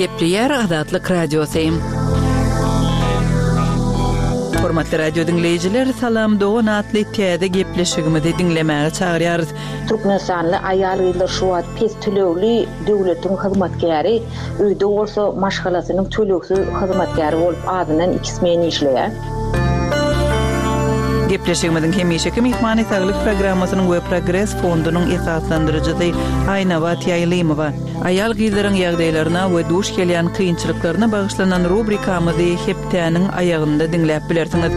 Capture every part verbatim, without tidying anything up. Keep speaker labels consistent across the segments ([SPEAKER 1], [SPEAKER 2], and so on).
[SPEAKER 1] Gepleyer Azatlyk Radiosyň. Hormatly radio dinleyijiler, salam Doğan atly täze gepleşigimizi dinlemäge çagyrýarys.
[SPEAKER 2] Türkmenistanly aýal ýyllar şu wagt pes tölegli döwletiň hyzmatkäri, öýde bolsa maşgalasynyň töleksiz hyzmatkäri bolup adynan ikismeni işleýär.
[SPEAKER 1] Gepleşigimiziň hemişeki mihmany saglyk programmasynyň we Progress fondunyň esaslandyrjysy Aýnabat Ýaýlymowa aýal gyzlaryň ýagdaýlaryna we duş gelýän kynçylyklaryna bagyşlanan rubrikamyzy heptäniň aýagynda dinläp bilersiňiz.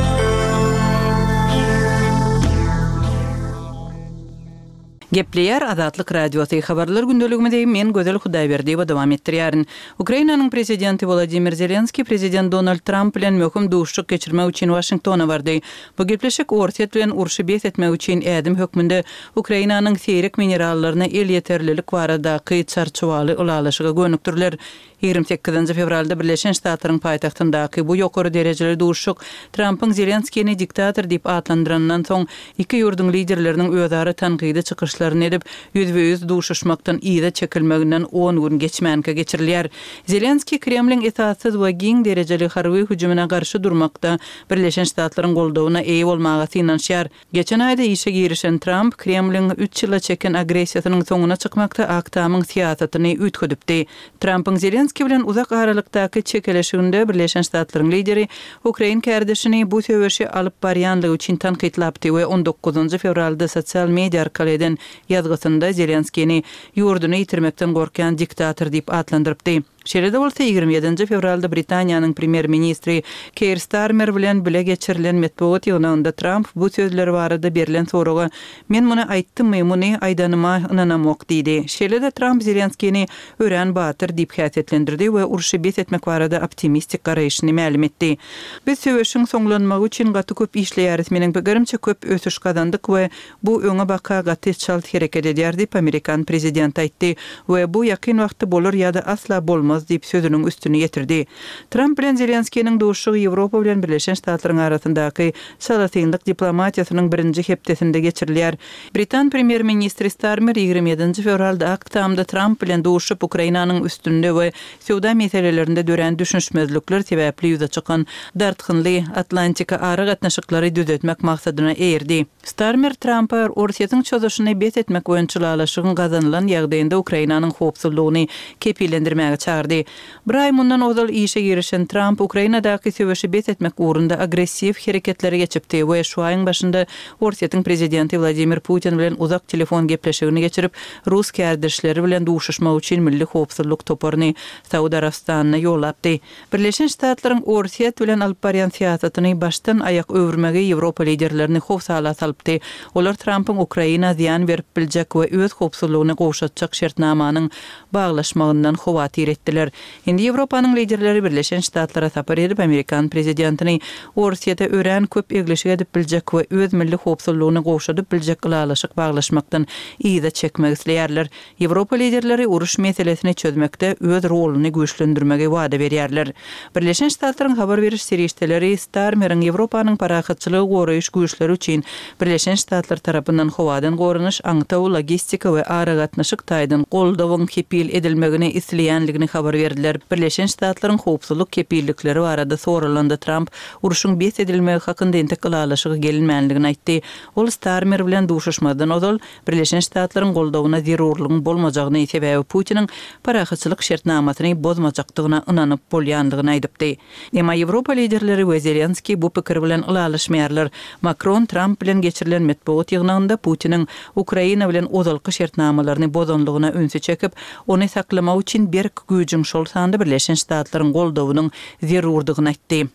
[SPEAKER 1] Gepleyer Azatlyk Radiosyň habarlar gündeligimizde men Gözel Hudaýberdiýewa dowam etdirýärin. Ukrainanyň prezidenti Volodymyr Zelenski prezident Donald Trump bilen möhüm duşşuk geçirmek üçin Washingtona bardy. Bu gepleşik ortat bilen urşy bes etmek üçin ädim hökmünde Ukrainanyň seýrek minerallaryna el ýeterlilik baradaky çarçowaly ulalaşyga gönükdirler. ýygrimi sekizinji fevralda Birleşen Ştatlaryň paýtagtyndaky bu ýokary derejeli duşşuk Trumpyň Zelenskiýni diktator diýip adlandyranydan soň iki ýurduň liderleriniň özara tanqydy çykyşlaryny edip ýüzbe-ýüz duşuşmakdan ýyda çekilmeginden on gün geçmänke geçirilýär. Zelenski Kremliň esassız we giň derejeli harby hüjümüne garşy durmakda Birleşen Ştatlaryň goldawyna eýe bolmagy inanýar. Geçen aýda işe girişen Trump Kremliň üç ýyla çeken agresiýasynyň soňuna çykmakda aktamyň siýasatyny ütködüpdi. Trumpyň Zelenski bilen uzak aralykdaky çekeleşiginde Birleşen Ştatlaryň lideri Ukraina kärdeşini bu söwüşi alyp barýanlygy üçin tanqidlapdy we on dokuzunji fevralda sosial media arkaly eden ýazgysynda Zelenskiýni ýurduny ýitirmekden gorkan diktator diýip adlandyrypdy. Şeýle bolsa ýygrimi ýedinji fevralda Britaniýanyň premier ministri Keir Starmer bilen bile geçirilen medeniýet ýygnagynda Trump bu sözleri barada berilen soraga "Men muny aýtdymmy, muny aýdanyma inanamok" diýdi. Şeýle de Trump Zelenskiýni ören batyr diýip häsiýetlendirdi we urşy bes etmek barada optimistik garaýyşyny ma'lum etdi. Biz söwüşiň soňlanmagy üçin gaty köp işleýäris, meniň pikirimçe köp ösüş kazandyk we bu öňe baka gaty çalt hereket edýär diýip Amerikan prezidenti aýtdy we bu ýakyn wagtda bolar ýa-da asla bolmaz diýip sözüniň üstüne getirdi. Trump bilen Zelenskiýniň duşşugy Ýewropa bilen Birleşen Ştatlaryň arasyndaky salatyňlyk diplomatiýasynyň birinji hepdesinde geçirilýär. Britan premier ministri Starmer ýygrimi ýedinji fevralda aktamda Trump bilen duşşup Ukrainanyň üstünde we söwda meselelerinde dören düşünşmezlikler sebäpli ýüze çykan dartgynly Atlantika ara gatnaşyklary düzetmek maksadyna eýerdi. Starmer Trump'a ortasyň çözüşini bes etmek öňçülalaşygyň gazanylan ýagdaýynda Ukrainanyň howpsuzlygyny kepillendirmäge çağırdy. Bir ay mundan ozal işe girişen Trump Ukrainadaky söwüşi bes etmek uğrunda agressiv hereketlere geçipdi we şu aýyň başynda Ortasyň prezidenti Vladimir Putin bilen uzak telefon gepleşigini geçirip Rus kärdeşleri bilen duşuşmak üçin milli howpsuzlyk toparyny Saudiýa Arabistanyna ýollapdy. Birleşen Ştatlaryň Ortasyň bilen alyp barýan siýasatyny başdan aýak öwürmegi Ýewropa liderlerini howsala salypdy. Olar Trumpyň Ukraina ziýan berip biljek we öz howpsuzlygyny gowşatjak şertnamanyň baglaşmagyndan howatyr etdiler. Indi Ýewropanyň liderleri Birleşen Ştatlara sapar edip Amerikan prezidentini Ortasyňda ören köp egleşik edip biljek we öz milli howpsuzlygyny gowşadyp biljek ulalaşyk baglaşmakdan ýyda çekmek isleýärler. Ýewropa liderleri uruş meselesini çözmekde öz roluny güýçlendirmege wada berýärler. Birleşen Ştatlaryň habar beriş serişdeleri Starmer'in Ýewropanyň parahatçylygy goraýyş güýçleri üçin Birleşen Ştatlar tarapyndan howadan goranyş, aňtaw, logistika we ara gatnaşyk taýdan goldawyň kepil edilmegini isleýänligini habar berdiler. Birleşen Ştatlaryň howpsuzlyk kepillikleri barada sorulanda Trump uruşyň bes edilmegi hakynda entek ulalaşygy gelinmänligini aýtdy. Ol Starmer bilen duşuşmadan ozal Birleşen Ştatlaryň goldawyna zerurlygyň bolmajagyny sebäbi Putiniň parahatçylyk şertnamasyny bozmajakdygyna inanyp bolýanlygyny aýdypdy. Emma Ýewropa liderleri we Zelenski bu pikir bilen ulalaşmaýarlar. Macron Trump bilen geçirilen medeniýet ýygnagynda Putiniň Ukraina bilen ozalky şertnamalaryny bozanlygyna öňse çekip ony saklamak üçin berk güýjüň şol sanda Birleşen Ştatlaryň goldawynyň zerurdygyny aýtdy.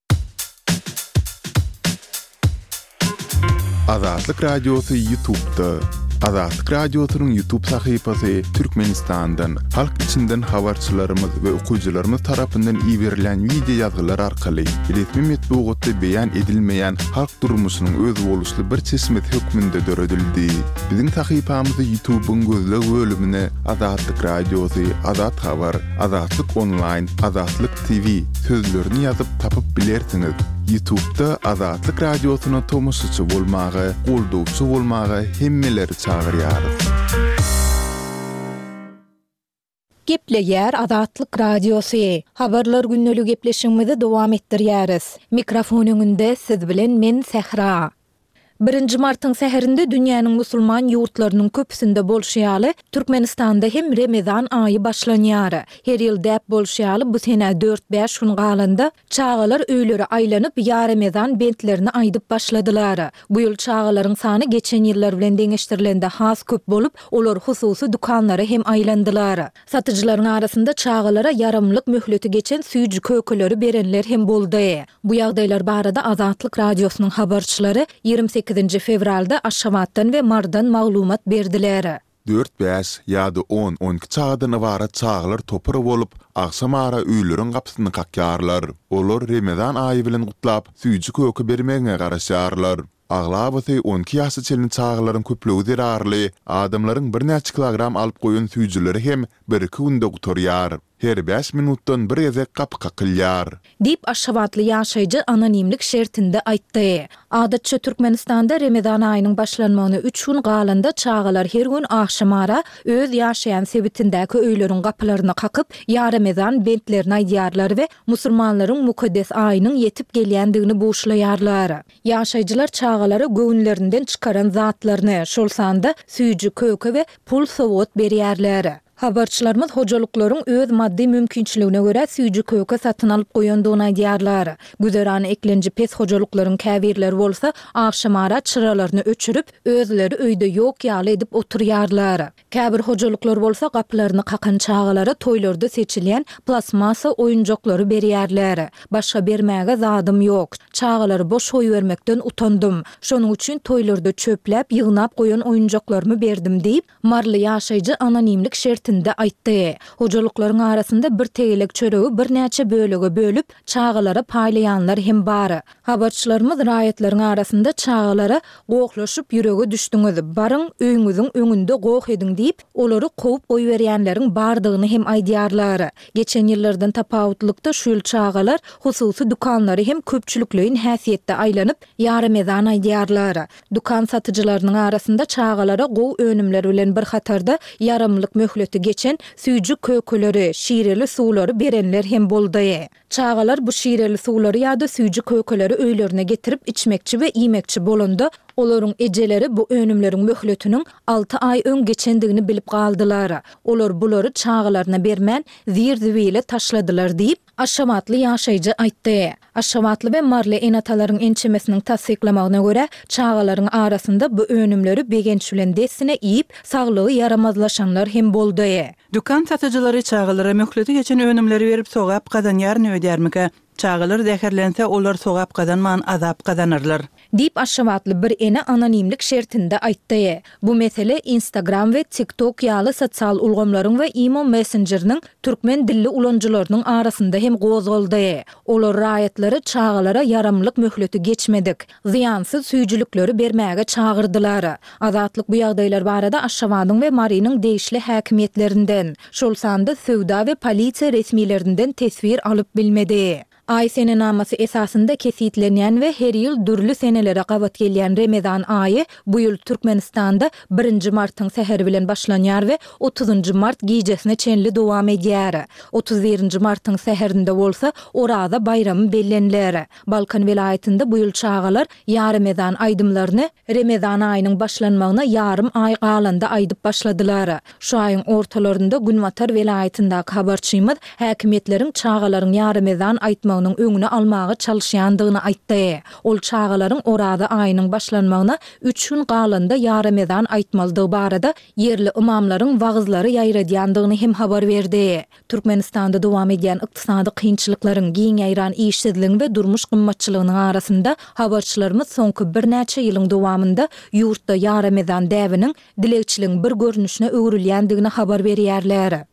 [SPEAKER 3] Azatlyk Radiosy YouTube'da. Azatlyk Radiosynyň YouTube sahypasy Türkmenistandan, halk içinden habarçylarymyz we okuwçylarymyz tarapyndan iýerilen video ýazgylar arkaly resmi medeniýetde beýan edilmeýän halk durmuşynyň öz boluşly bir çeşmet hökmünde döredildi. Biziň sahypamyzy YouTube'un gözleg bölümine Azatlyk Radiosy, Azat Habar, Azatlyk Online, Azatlyk T V sözlerini ýazyp tapyp bilersiňiz. YouTube'da Azatlyk Radiosyna tomoşaçy bolmagy, goldawçy bolmagy hemmeleri çagyrýar.
[SPEAKER 4] Gepleýär Azatlyk Radiosu. Habarlar günnälik gepleşigimizi dowam etdirýäris. Mikrofon öňünde siz bilen men Sehra. birinji martyň seherinde dünýäniň musulman ýurtlarynyň köpüsinde bolşýaly Türkmenistanda hem Ramazan aýy başlanýar. Her ýyl däp bolşýaly bu sene dört beş gün galanda çağalar öýleri aýlanyp ýa Ramazan bentlerini aýdyp başladylar. Bu ýyl çağalaryň sany geçen ýyllar bilen deňeşdirilende has köp bolup, olar hususy dukanlara hem aýlandylar. Satyjylaryň arasynda çağalara yaramlyk möhleti geçen süýji kökeleri berenler hem boldy. Bu ýagdaýlar barada Azatlyk Radiosynyň habarçylary ýygrimi sekizinji fevralda Aşgabatdan we Mardan maglumat berdiler.
[SPEAKER 3] dört beş ýa-da on on iki çağdan ibaret çağlar topara bolup, aksam ara öýleriň gapysyny kakýarlar. Olar Ramazan aýy bilen gutlap, süýji köke bermäge garaşýarlar. Aglabaty on iki ýaşy çelin çağlaryň köplügi derarly, adamlaryň bir näçe kilogram alyp goýan süýjileri hem bir iki günde gutarýar. Her beş minutdan bir gezek kapy kakylýar.
[SPEAKER 4] Dip Aşgabatly ýaşaýjy anonimlik şertinde aýtdy. Adatça Türkmenistanda Ramazan aýynyň başlanmagyna üç gün galanda çağalar her gün akşamara öz ýaşaýan sebitindäki öýleriň gapylaryny kakyp, ýa Ramazan bentlerini aýdýarlar we musulmanlaryň mukaddes aýynyň ýetip gelýändigini boşlaýarlar. Ýaşaýjylar çağalara göwnlerinden çykaran zatlaryny, şol sanda süýji köke we pul sowat berýärler. Habarçylarymyz hojalyklaryň öz maddi mümkinçiligine görä süýji köke satyn alyp goýandygyny aýdýarlar. Güzerany eklenji pes hojalyklaryň käbirleri bolsa, akşamara çyralaryny öçürüp, özleri öýde ýok ýaly edip oturýarlar. Käbir hojalyklar bolsa, gapylaryny kakan çağalara toýlarda seçilýän plasmasa oýunjaklary berýärler. Başga bermäge zadym ýok. Çağalary boş goýup bermekden utandym. Şonuň üçin toýlarda çöplep, ýygnap goýan oýunjaklarymy berdim diýip, marly ýaşaýjy anonimlik şertinde aýtdy. Hojalyklaryň arasynda bir tegelek çöregi bir näçe bölege bölüp çağalara paýlaýanlar hem bar. Habarçylarymyz raýatlaryň arasynda çağalara goklaşyp ýüregi düşdüňiz, barıň öýüňiziň öňünde gok ediň diýip, olary gowy goýberýänleriň bardygyny hem aýdýarlar. Geçen ýyllardan tapawutlykda şu ýyl çağalar hususy dukanlary hem köpçülikliň häsiýetde aýlanyp ýa-Ramazan aýdýarlar. Dukan satyjylarynyň arasynda çağalara gowy önümler bilen bir hatarda yaramlyk möhleti geçen süýji kökeleri, şireli suwlary berenler hem boldy. Çağalar bu şireli suwlary ýa-da süýji kökeleri öýlerine getirip içmekçi we iýmekçi bolanda, olaryň ejeleri bu önümleriň möhletiniň alty aý öň geçendigini bilip galdylar. Olar bulary çağalaryna bermän zir-zibile taşladylar diýip Aşgabatly ýaşaýjy aýtdy. Aşgabatly we marly enatalaryň ençemesiniň tasdiklamagyna görä, çağalaryň arasynda bu önümleri begenç bilen desine iýip, saglygy yaramazlaşanlar hem boldy.
[SPEAKER 1] Dukan satyjylary çağalara möhleti geçen önümleri berip sogap kazanýarny öýdärmike? Çağalar däherlense olar sogap kazanman azap kazanırlar.
[SPEAKER 4] Dip Aşgabatly bir ene anonimlik şertinde aýtdy. Bu mesele Instagram we TikTok ýaly sosial ulgamlaryň we imo messengeriniň türkmen dilli ulanjylarynyň arasynda hem gozgaldy. Olar raýatlary çağalara yaramlyk möhleti geçmedik, ziýansyz süýjilikleri bermäge çağırdylar. Azatlyk bu ýagdaýlar barada Aşgabatyň we Marynyň deýişli häkimiýetlerinden, şol sanda söwda we polisiýa resmiýetlerinden tesbir alyp bilmedi. Ay sene namasy esasında kesitlenýän we her ýyl dürli senelere gabat gelýän Ramazan aýy bu ýyl Türkmenistanda birinji martyň seheri bilen başlanýar we otuzunji mart gijesine çenli dowam edýär. otuz birinji martyň seherinde bolsa orada bayramy bellenler. Balkan welaýatynda bu ýyl çağalar ýa Ramazan aýdymlaryny Ramazan aýynyň başlanmagyna ýarym aý galanda aýdyp başladylar. Şu aýyň ortalarynda Günwatar welaýatyndaky habarçymyz häkimiýetleriň çağalaryň ýa Ramazan aýtma başlanmagynyň öňüne almagy çalyşýandygyny aýtdy. Ol çağalaryň orada aýynyň başlanmagyna üç gün galanda ýa-Ramazan aýtmaldygy barada yerli imamlaryň wagyzlary ýaýradýandygyny hem habar berdi. Türkmenistanda dowam edýän ykdysady kynçylyklaryň, giň ýaýran işsizligiň we durmuş gymmatçylygynyň arasynda habarçylarymyz soňky bir näçe ýylyň dowamında ýurtda ýa-Ramazan däwiniň dilekçiligiň bir görnüşine öwrilýändigini habar berýärler.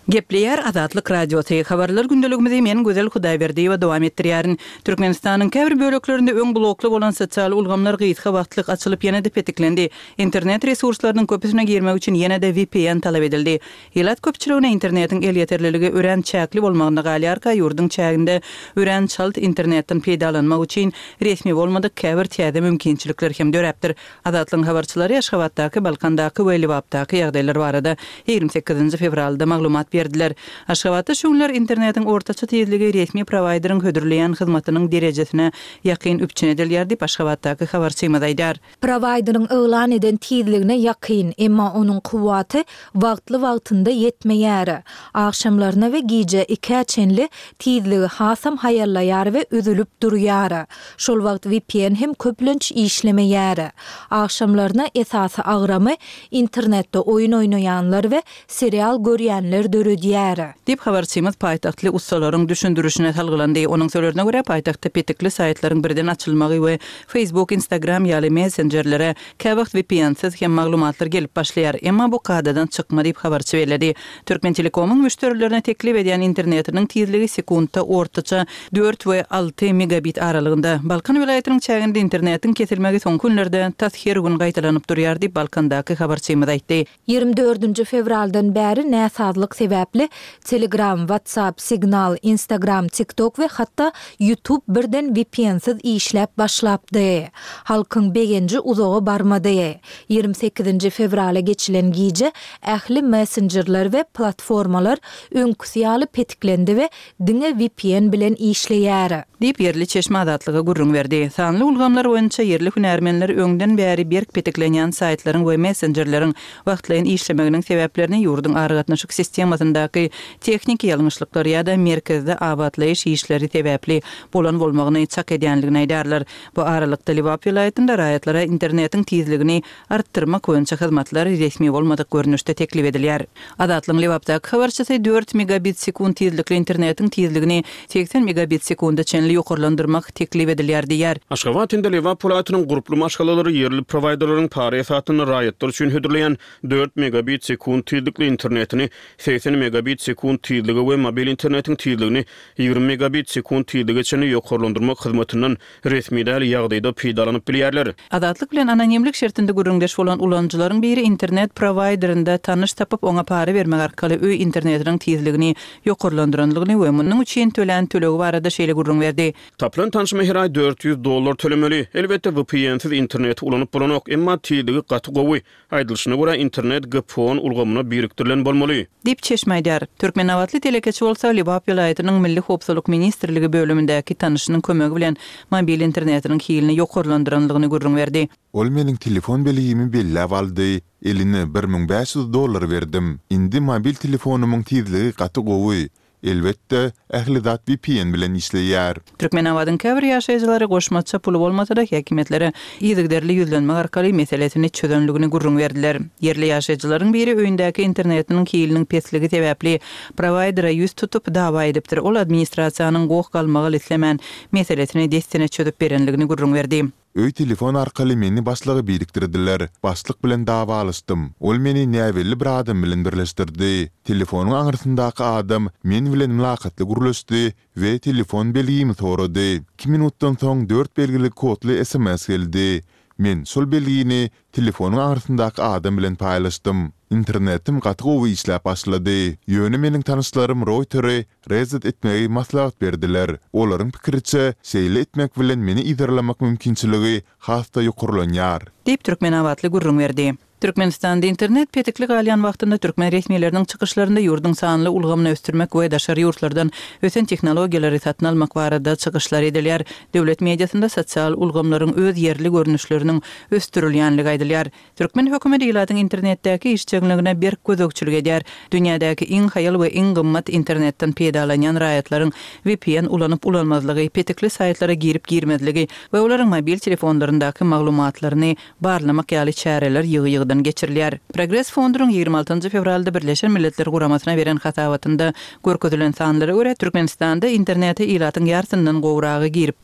[SPEAKER 1] Gepleyer Azatlyk Radiosu habarlar gündeligimizde men gözel Hudaýberdi we dowam etdirýärin. Türkmenistanyň käbir böleklerinde öň blokly bolan sosial ulgamlar gyýytka wagtlyk açylyp ýene-de petiklendi. Internet resurslarynyň köpüsine girmek üçin ýene-de V P N talap edildi. Ýylat köpçüligine internetiň el ýeterliligi ören çäkli bolmagyna galýarka ýurdun çäginde ören çalt internetden peýdalanmak üçin resmi bolmadyk käbir täze mümkinçilikler hem döräpdir. Azatlyň habarçylary Aşgabatdaky, Balkandaky we Libapdaky ýagdaýlar barada ýigirme sekizinji fevralda maglumat berdiler. Aşgabatda şuňlar internetiň ortaça tezligi resmi provayderyň hödürleýän hyzmatynyň derejesine ýakyn üpçün edilýär diýip Aşgabatdaky habarçymyz aýdar.
[SPEAKER 4] Provayderyň öýlan eden tezligine ýakyn, emma onuň kuwaty wagtly wagtynda ýetmeýär. Akşamlaryna we gije iki çenli tezligi hasam haýallaýar we üzülüp durýar. Şol wagt V P N hem köplenç işlemeýär. Akşamlaryna esasy agramy internetde oýun oýnaýanlar we serial görýänler dörüdýär.
[SPEAKER 1] Dip habarçymyz paýtaktly ustalaryň düşündürüşine talgylandy. Onuň sözlerine görä paýtaktda petikli saytlaryň birden açylmagy we Facebook, Instagram ýaly messengerlere käwagt V P N-siz hem maglumatlar gelip başlaýar. Emma bu kadadan çykma diýip habarçy berdi. Türkmen Telekomyň müşterilerine teklip edýän internetiniň tezligi sekundda ortaça dört we alty megabit aralygynda. Balkan vilayatynyň çäginde internetiň kesilmegi soň günlerde her gün gaýtalanyp durýar diýip Balkandaky habarçymyz aýtdy.
[SPEAKER 4] ýygrimi dördünji fevraldan bäri näsadlyk sebäpli Telegram, WhatsApp, Signal, Instagram, TikTok we hatda YouTube birden V P N-siz işläp başlapdy. Halkyň begenji uzağa barmady. ýygrimi sekizinji fevrala geçilen gije ähli messengerler we platformalar öňküsýaly petiklendi we diňe V P N bilen işleýär.
[SPEAKER 1] Diýip yerli çeşme adatlyga gurrun berdi. Sanly ulgamlar boýunça yerli hünärmenler öňden bäri berk petiklenýän saytlaryň we messengerleriň wagtlaýan işlemeginiň sebäplerini ýurdun aragatnaşyk sistemasyndaky teknik ýalňyşlyklar ýa-da merkezde abatlaýyş işleri sebäpli bolan bolmagyny çak edýänligini aýdarlar. Bu aralykda Libap vilayatynda raýatlara internetiň tezligini artdyrmak boýunça hyzmatlar resmi bolmadyk görnüşde teklip edilýär. Adatlyň Libapdaky habarçysy dört megabit sekund tezlikli internetiň tezligini seksen megabit sekunda çenli ýokarlandyrmak teklip edilýär diýär.
[SPEAKER 5] Aşgabatynda Libap vilayatynyň gruply maşgalary yerli provayderlaryň paraýatyny raýatlar üçin hödürleýän dört megabit sekund tezlikli internetini seksen megabit sekund tezligi we mobil internetiň tezligini ýygrimi megabit sekund tezligiçe ýokarlandyrmak hyzmatynyň resmi däl ýagdaýda peýdalanyp bilýärler.
[SPEAKER 1] Adatlyk bilen anonimlik şertinde gürrüňdeş bolan ulanjylaryň biri internet provayderinde tanış tapyp oňa para bermek arkaly öý internetiniň tezligini ýokarlandyranlygyny we munyň üçin tölen tölegi barada şeýle gurrun berdi.
[SPEAKER 5] Tapylan tanışma her ay dört yüz dollar tölemeli. Elbette V P N-siz internet ulanyp bolanok, emma tezligi gaty gowy. Aýdylyşyna görä internet G P O ulgamyna biriktirilen bolmaly.
[SPEAKER 1] Dip çeşmeýär. Türkmen awatly telekeçi bolsa Libap vilayatynyň Milli Howpsuzlyk ministrligi bölümindäki tanışynyň kömegi bilen mobil internetiniň hilini ýokarlandyranlygyny gurrun berdi.
[SPEAKER 3] Ol meniň telefon beligimi bellap aldy. Eline bir ming beş yüz dollar berdim. Indi mobil telefonumyň tezligi gaty gowy. Elbette ähli zat V P N bilen işleýär.
[SPEAKER 1] Türkmen awadyň käbir ýaşaýjylary goşmaça puly bolmasa da häkimetlere ýygyderli ýüzlenmek arkaly meselesini çözönligini gurrun berdiler. Yerli ýaşaýjylaryň biri öýündäki internetiniň hiliniň pesligi sebäpli provaydery ýüz tutup dawa edipdir. Ol administrasiýanyň gowy galmagy islemän meselesini destine çözüp berenligini gurrun berdi.
[SPEAKER 3] Öý telefon arkaly meni başlygy biriktirdiler. Başlyk bilen dawa alystym. Ol meni näwelli bir adam bilen birleşdirdi. Telefonuň aňyrtyndaky adam men bilen mülakatly gurulşdy we telefon beligimi sorady. iki minutdan soň dört belgili kodly S M S geldi. Men şol belgini telefonuň aňyrtyndaky adam bilen paýlaşdym. internetim gatygowy işläp başlady. Ýöne meniň tanışlarym Reuters'e rezet etmegi maslahat berdiler. Olaryň pikiriçe, şeýle etmek bilen meni iderlemek mümkinçiligi hasta ýokurlanýar. Diýip
[SPEAKER 1] Türkmen awatly gurrun berdi. Türkmenistanda internet petikli galyan wagtynda türkmen resmiýetleriniň çykyşlarynda ýurdun sanly ulgamyny östürmek we daşary ýurtlardan ösen tehnologiýalary satyn almak barada çykyşlar edilýär. Döwlet mediasynda sosial ulgamlaryň öz ýerli görnüşleriniň östürilýänligi aýdylýar. Türkmen hökümeti ýylatyň internetdäki işçiligine bir gözökçülük edýär. Dünýädäki iň haýal we iň gymmat internetden peýdalanýan raýatlaryň V P N ulanyp ulanmazlygy, petikli saytlara girip girmezligi we olaryň mobil telefonlaryndaky maglumatlaryny barlamak ýaly çäreler ýygy geçirilýär. Progress fondunyň ýygrimi altynjy fevralda Birleşen Milletler Guramasyna beren hatabatynda görkezülen sanlara görä Türkmenistanda internete ýylatyň ýartyndan gowragy girip bilýär.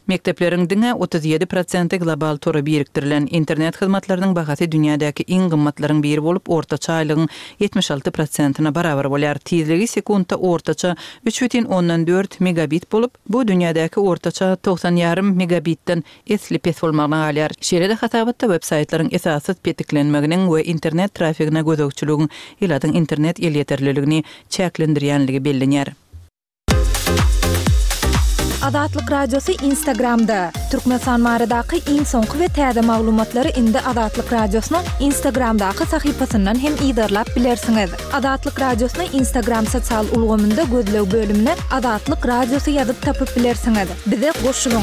[SPEAKER 1] Mektepleriň diňe otuz ýedi prosent global tora birikdirilen internet hyzmatlarynyň bahasy dünýädäki iň gymmatlaryň biri bolup, ortaça aýlygyň yetmiş alty prosentina barabar bolýar. Tizligi sekundda ortaça üç butun ondan dört megabit bolup, bu dünýädäki ortaça toksan ýarym megabitden esli pes bolmagyna galýar. Şeýle-de hatabatda websaytlaryň esasy petiklenmeginiň we internet trafigine gözükçülügiň ýyladyň internet ýeterliligini çäklendirýänligi bellenýär.
[SPEAKER 4] Adatlyk radiosu Instagramda. Türkmenistan maradaky iň soňky we täze maglumatlary indi Adatlyk radiosynyň Instagramdaky sahypasyndan hem ýydarlap bilersiňiz. Adatlyk radiosyny Instagram sosial ulgamynda gözlew bölümine Adatlyk radiosu ýazyp tapyp bilersiňiz. Bize goşulyň.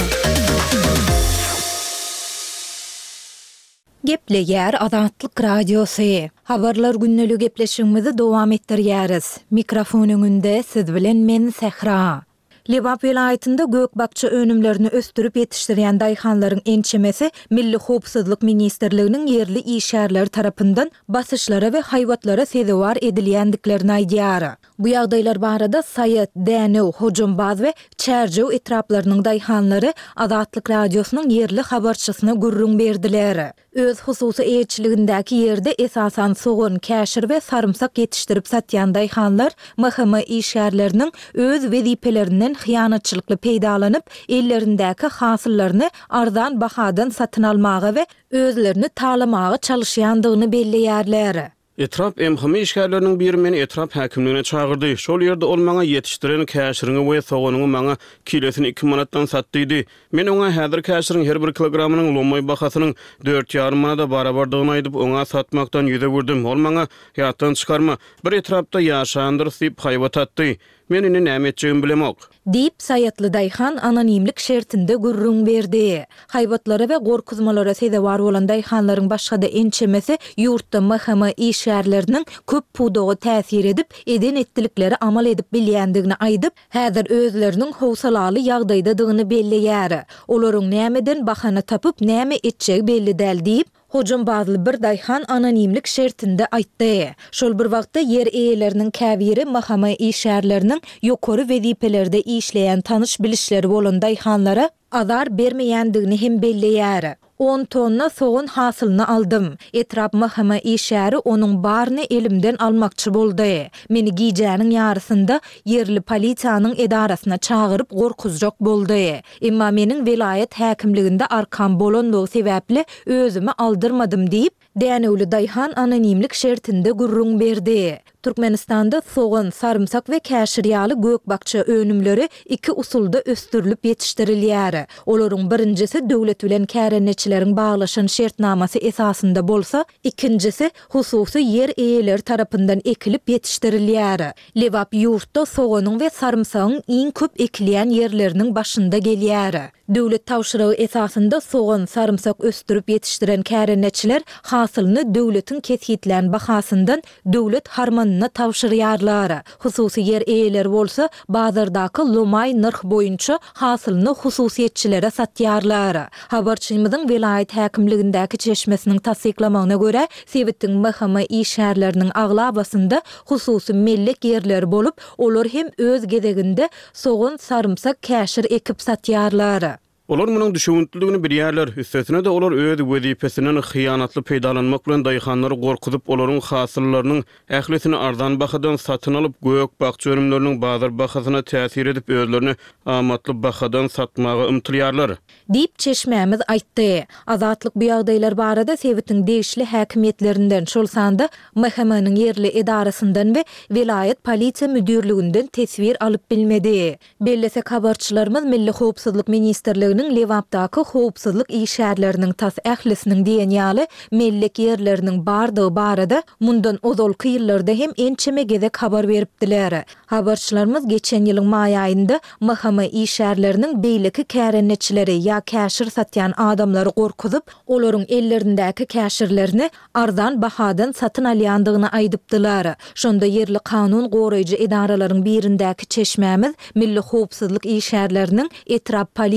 [SPEAKER 4] Gepleýär Adatlyk radiosu. Habarlar günneligi gepleşigimizi dowam etdirýäris. Mikrofon öňünde siz bilen men Sehra. Lebap vilayetinde gökbakça önümlerini östürüp yetiştirýän daýhanlaryň ençemesi Milli Howpsuzlyk Ministrliginiň yerli işgärleri tarapyndan basyşlara we haýwatlara sezewar edilýändiklerini aýdýar. Bu ýagdaýlar barada Saýat, Dänew, Hojumbaz we Çärjew etraplarynyň daýhanlary Adatlyk radiosynyň yerli habarçysyna gurrun berdiler. Öz hususy eýçiligindäki ýerde esasan soğan, käşir we sarımsak yetiştirip satýan daýhanlar M H M işgärleriniň öz wezipelerinden hyýanatçylykly peýdalanyp, ellerindäki hasyllaryny arzan bahadan satyn almagy we özlerini talamagy çalışýandygyny belleýärler.
[SPEAKER 5] Etrap M H M işgärleriniň biri meni etrap häkimligine çağırdy. Şol ýerde ol maňa ýetişdiren käşiriňi we soganyňy maňa kilosini iki manatdan satdydy. Men oňa häzir käşiriň her bir kilogramynyň lomoy bahasynyň dört ýarym manada barabardygyny aýdyp oňa satmakdan ýüze gurdim. Ol maňa ýatdan çykarma, bir etrapda ýaşandyr diýip haýwat atdy. Men ine näme etjegim bilemok.
[SPEAKER 4] Diýip Saýatly daýhan anonimlik şertinde gurrun berdi. Haýwatlara we gorkuzmalara sezewar bolan daýhanlaryň başga-da ençemesi ýurtda M H M işgärleriniň köp pudogy täsir edip, eden etdilikleri amal edip bilýändigini aýdyp, häzir özleriniň howsalaly ýagdaýdadygyny belleýär. Olaryň nämeden bahana tapyp näme etjegi belli däl diýip, Hojumbazly bir daýhan anonimlik şertinde aýtdy. Şol bir wagtda yer eýeleriniň käbiri M H M işgärleriniň ýokary wezipelerde işleýän tanış bilişleri bolan daýhanlara azar bermeýändigini hem belleýär. on tonna soğun hasylyny aldym. Etrap M H M işgäri onuň baryny elimden almakçy boldy. Meni giýjäniň ýarysynda yerli polisiýanyň edarasyna çağıryp gorkuzjak boldy. Emma meniň vilayet häkimliginde arkam bolandygy sebäpli özümi aldyrmadym diýip, Dänewli daýhan anonimlik şertinde gurrun berdi. Türkmenistanda soğan, sarımsak ve käşir ýaly gökbakça önümleri iki usulda östürilip yetiştirilýär. Olaryň birincisi döwlet bilen kärenneçileriň baglaşan şertnamasy esasında bolsa, ikincisi hususy yer eýeleri tarapyndan ekilip yetiştirilýär. Lebap ýurtda soğanyň we sarımsagyň iň köp ekilýän yerleriniň başynda gelýär. Döwlet tawşyrygy esasında soğan, sarımsak östürüp yetiştiren kärenneçiler hasylyny döwletiň keshitlän bahasyndan döwlet harmanyna tawşyrýarlar. Hususy yer eýeleri bolsa, bazardaky lomay narh boýunça hasylyny hususiýetçilere satýarlar. Habarçymyzyň vilayet häkimligindäki çeşmesiniň tasdiklamagyna görä, Sebitdiň M H M işgärleriniň aglabasynda hususy mellek yerleri bolup, olar hem öz gezeginde soğan, sarımsak, käşir ekip satýarlar.
[SPEAKER 5] Olar munyň düşüwüntiligini bilýärler. Üstesine de olar öz wezipesinden hyýanatly peýdalanmak bilen daýhanlary gorkuzyp, olaryň hasyllarynyň ählisini arzan bahadan satyn alyp, gök bakça önümleriniň bazar bahasyna täsir edip, özlerini amatly bahadan satmagy ymtylýarlar.
[SPEAKER 4] Diýip çeşmämiz aýtdy. Azatlyk bu ýagdaýlar barada Sebitiň degişli häkimetlerinden, şol sanda M H M-niň yerli edarasyndan we vilayet polisiýa müdürliginden tesbir alyp bilmedi. Bellesek habarçylarymyz Milli Howpsuzlyk Ministrligi Lewapdaky howpsuzlyk işgärleriniň tas ählisiniň diýen ýaly mellek yerleriniň bardygy barada mundan ozalky ýyllarda hem ençeme gezek habar beripdiler. Habarçylarymyz geçen ýylyň maý aýynda M H M işgärleriniň beýleki kärenneçileri ýa käşir satýan adamlary gorkuzyp, olaryň ellerindäki käşirlerini arzan bahadan satyn alýandygyny aýdypdylar. Şonda yerli kanun goraýjy edaralaryň birindäki çeşmämiz Milli Howpsuzlyk işgärleriniň etrap polisiýa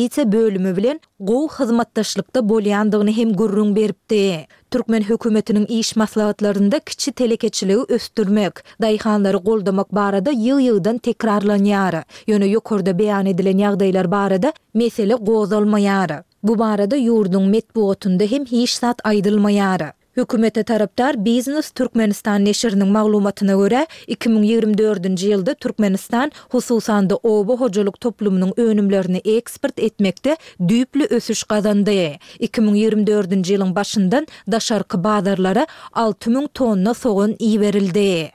[SPEAKER 4] bölümi bilen gowy hyzmatdaşlykda bolýandygyny hem gurrun beripdi. Türkmen hökümetiniň iş maslahatlarynda kiçi telekeçiligi östürmek, daýhanlary goldamak barada ýyl-ýyldan tekrarlanýar. Ýöne ýokarda beýan edilen ýagdaýlar barada mesele gozalmaýar. Bu barada ýurdun metbuatynda hem hiç zat aýdylmaýar. Hökümete tarapdar Business Türkmenistan neşiriniň maglumatyna görä iki bin ýygrimi dördünji ýylda Türkmenistan hususanda oba hojalyk toplumynyň önümlerini eksport etmekde düýpli ösüş gazandy. iki bin ýygrimi dördünji ýylyň başyndan daşarky bazarlara alty ming tonna soğan iýerildi.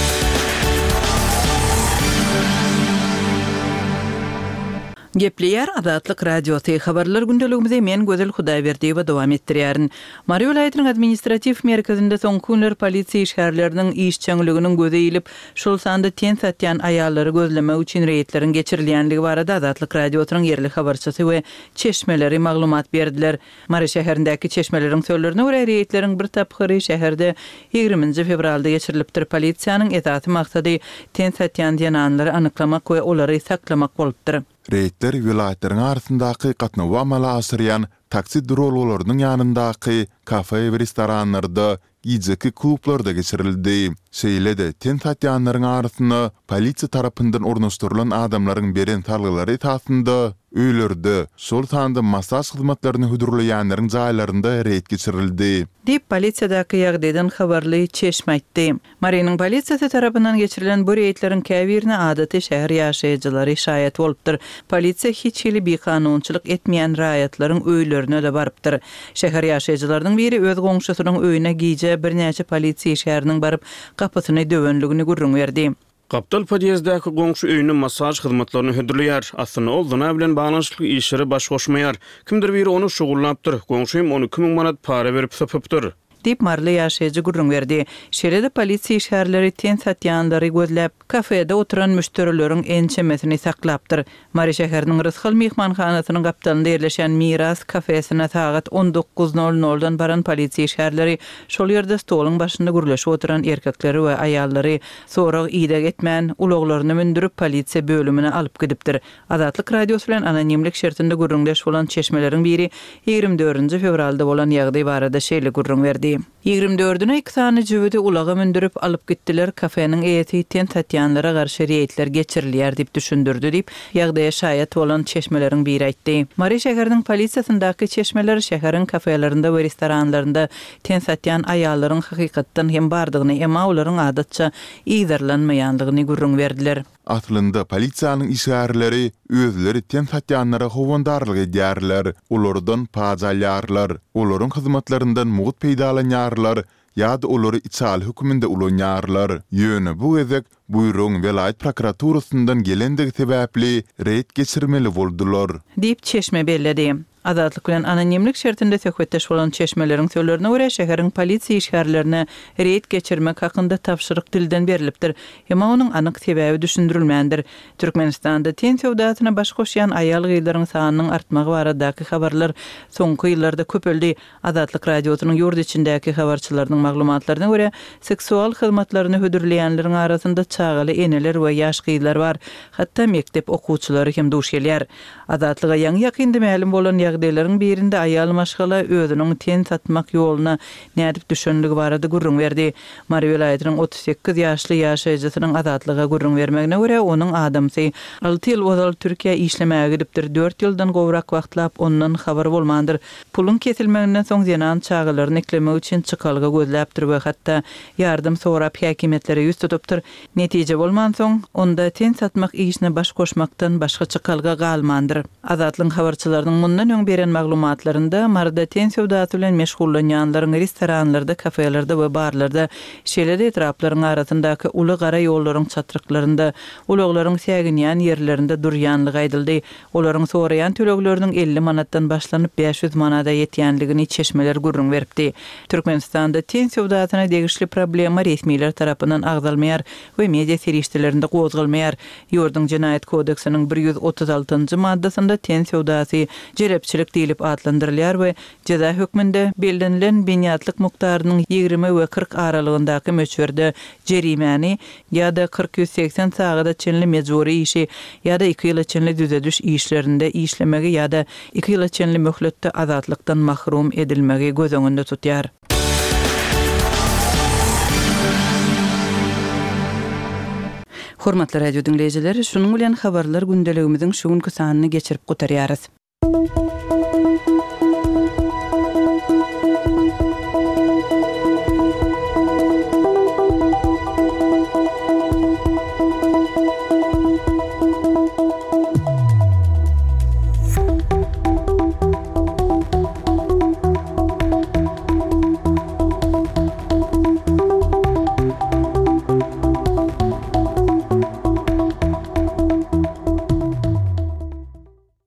[SPEAKER 1] Gepleýär Adatlyk radioty habarlar gündeligimizde men Gözel Hudaýberdiýewa dowam etdirýärin. Mary vilayatynyň administrativ merkezinde soňky günler polisiýa şäherleriniň iş çöňliginiň göze ilip, şol sanda ten satýan aýallary gözlemek üçin reýtlerin geçirilýänligi barada Adatlyk radiosynyň yerli habarçysy we çeşmeleri maglumat berdiler. Mary şäherindäki çeşmeleriň söýlerine görä reýtlerin bir taphyry şäherde ýygrüminji fevralda geçirilipdir. Polisiýanyň edaty maksady ten satýan ýananlary anyklamak we olary saklamak bolupdyr.
[SPEAKER 3] Reýtler vilayatyň arasyndaky gatnawy amala asyrýan taksi durolgalarynyň ýanyndaky kafe we restoranlarda, ýyjeki klublarda geçirildi. Şeýlede ten satýanlaryň arasyna polisiýa tarapyndan ornaşdyrylan adamlaryň beren talgylary tasynda öýlerde, şol sanda masaj hyzmatlaryny hödürleýänleriň jaýlarynda reýt geçirildi.
[SPEAKER 1] Dip polisiýadaky ýagdaýdan habarly Çeşme aýtdy. Marynyň polisiýasy tarapyndan geçirilen bu reýtleriň käbirine adaty şäher ýaşaýjylary şaýat bolupdyr. Polisiýa hiç hili bikanunçylyk etmeýän raýatlaryň öýlerine de barypdyr. Şäher ýaşaýjylarynyň biri öz goňşusynyň öýüne giýje bir näçe polisiýa şäheriniň baryp kapysyny döwenligini gurrun berdi.
[SPEAKER 5] Kaptal podyezdäki goňşy öýüne masaj hyzmatlaryny hödürleýär. Aslynda ol dana bilen baglanşyk işleri baş goşmaýar. Kimdir biri onu şugullanapdyr. Goňşym onu iki ming manat para berip sapypdyr.
[SPEAKER 1] Dip marly ýaşaýjy gurrun berdi. Şerede polisiýa şäherleri ten satýanlary gözläp, kafede oturan müşterileriň ençemesini saklapdyr. Mary şäheriniň Rysgal mehmanhanasynyň gapdalynda ýerleşen Miras kafesine sagat on dokuz nol noldan baran polisiýa şäherleri şol ýerde stolyň başynda gürleşip oturan erkekleri we aýallary sorak ýydak etmän ulaglaryny mündürip polisiýa bölümine alyp gidipdir. Adatlyk radiosy bilen anonimlik şertinde gurrundaş bolan çeşmeleriň biri ýygrimi dördünji fevralda bolan ýagdaý barada şeýle gurrun berdi. ýygrimi dördüne iki tane jübüdi ulaga mündürüp alıp gittiler. Kafenin eýeti ten satýanlara garşy reýtler geçirilýär dip düşündürdi dip ýagdaýa şaýat bolan çeşmeleriň biri aýtdy. Mary şäheriniň polisiýasyndaky çeşmeler şäheriň kafelerinde we restoranlarynda ten satýan aýallaryň hakykatdan hem bardygyny, emma olaryň adatça ýygdarlanmaýanlygyny gurrun berdiler.
[SPEAKER 3] Aslında polisiýanyň işgärleri özleri ten satýanlara howandarlyk edýärler, ulardan paz alýarlar, olaryň hyzmatlaryndan mugut peýdalanýarlar, ýa-da olary içal höküminde ulanýarlar. Ýöne bu gezek buýruň vilayat prokuraturasyndan gelendigi sebäpli reýt geçirmeli boldular.
[SPEAKER 1] Dip Çeşme belledi. Adatlyk bilen anonimlik şertinde söhbetdeş bolan çeşmeleriň söýlerine görä şäheriň polisiýa işgärlerine reýt geçirmek hakynda tapşyryk dilden berilipdir. Hem onuň anyk sebäbi düşündirilmändir. Türkmenistanda ten sowdatyna baş goşýan aýal gyýlaryň sanynyň artmagy baradaky habarlar soňky ýyllarda köpeldi. Adatlyk radiosynyň ýurt içindäki habarçylarynyň maglumatlaryna görä seksual hyzmatlaryny hödürleýänleriň arasynda çagaly eneler we ýaş gyýlar bar. Hatda mektep okuwçylary hem duş gelýär. Adatlyga ýaňy ýakynda ma'lum bolan ýagdaýlaryň birinde aýal maşgala özüniň ten satmak ýoluna nädip düşündigi barada gurrun berdi. Mary vilayatynyň otuz sekiz ýaşly ýaşaýjysynyň adatlyga gurrun bermegine görä onuň adamsy alty ýyl ozal Türkiýe işlemäge gidipdir. dört ýyldan gowrak wagtlap ondan habar bolmandyr. Pulun kesilmeginden soň ýanan çagalaryny eklemek üçin çykalga gözläpdir we hatda ýardym sorap häkimetlere ýüz tutupdyr. Netije bolman soň onda ten satmak işine baş goşmakdan başga çykalga galmandyr. Adatlyň habarçylarynyň mundan öň beren maglumatlarynda marda ten sowdaty bilen meşgullanýanlaryň restoranlarda, kafelerde we barlarda şeýle etraplaryň arasyndaky uly gara ýollaryň çatryklарynda, ulaklaryň säginýän ýerlerinde durýanlygy aýdyldy. Olaryň soraýan tölegleriniň elli manatdan başlanyp beş yüz manada ýetýänligini çeşmeler gurrun beripdi. Türkmenistanda ten sowdatyna degişli problema resmiler tarapyndan agdalmaýar we media serişdelerinde gozgalmaýar. Ýurdun Jinayet kodeksiniň bir yüz otuz altynjy maddasynda ýurdunda ten sowdasy jelepçilik diýilip adlandyrylýar we ceza hökmünde bellenlen beňatlyk mukdarynyň ýygrimi we kırk aralygyndaky möçberde jerimäni ýa-da kırk yüz seksen sagada çenli mejburi işi ýa-da iki ýyl çenli düzediş işlerinde işlemegi ýa-da iki ýyl çenli möhletde azatlykdan mahrum edilmegi göz öňünde tutýar. Hormatly radio dinleýijileri, şunuň bilen habarlar gündeligimiziň şu günkü sanyny geçirip gotarýarys.